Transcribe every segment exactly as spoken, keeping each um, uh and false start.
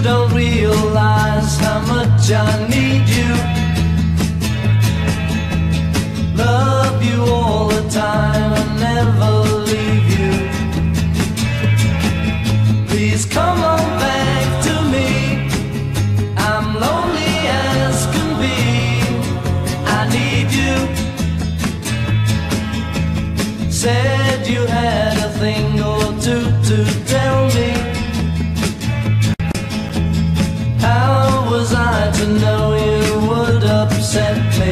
don't realize how much I need you. Love you all the time and never leave you. Please come on back to me. I'm lonely as can be. I need you. Said you had a thing or two to tell me. How was I to know you would upset me?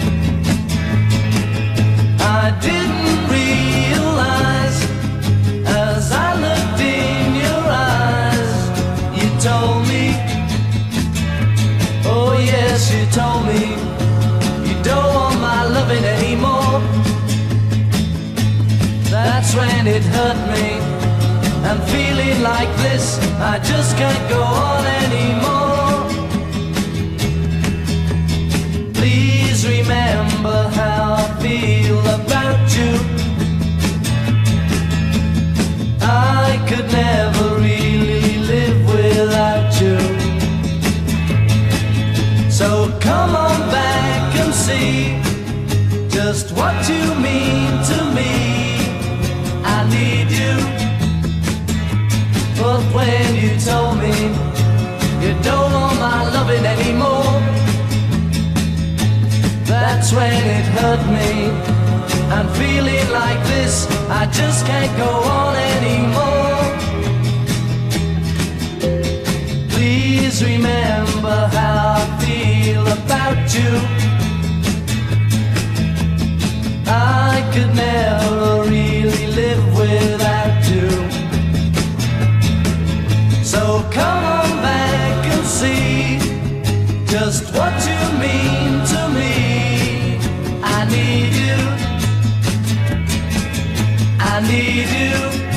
I didn't realize as I looked in your eyes. You told me, oh yes, you told me you don't want my loving anymore. That's when it hurt me. I'm feeling like this, I just can't go on anymore. Please remember how I feel about you. I could never really live without you. So come on back and see just what you mean to me. I need you. But when you told me you don't want my loving anymore, that's when it hurt me. I'm feeling like this, I just can't go on anymore. Please remember how I feel about you. I could never really live without you. So come on back and see just what you mean to me. I need you. I need you.